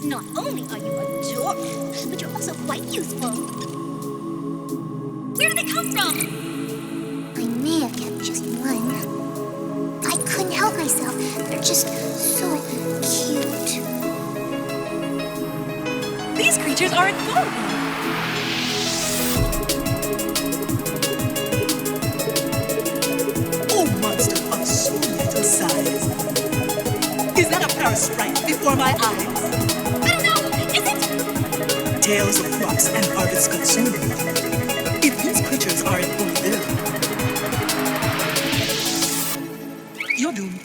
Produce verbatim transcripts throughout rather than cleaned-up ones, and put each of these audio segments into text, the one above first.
Not only are you adorable, but you're also quite useful. Where do they come from? I may have kept just one. I couldn't help myself. They're just so cute. These creatures are adorable. Oh, monster of so little size. Is that a parasite before my eyes? I don't know, is it? Tales of rocks and artists consumed. If these creatures are in Boonville, you're doomed.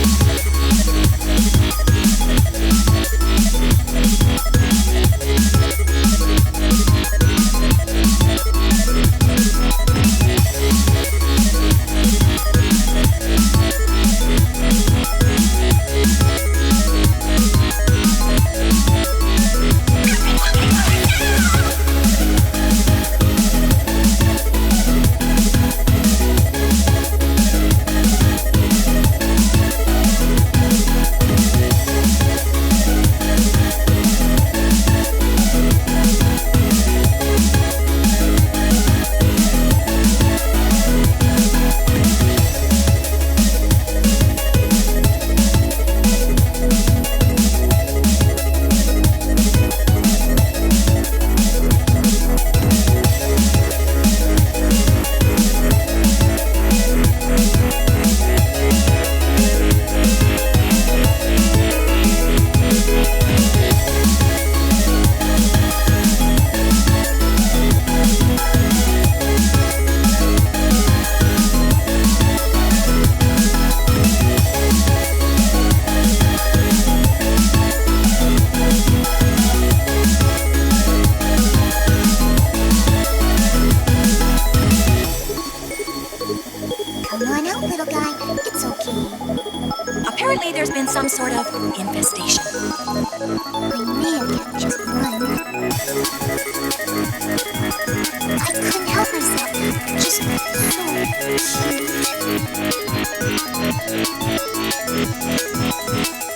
Come on out, little guy. It's okay. Apparently there's been some sort of infestation. I may have kept just one. I couldn't help myself. They're just so cute.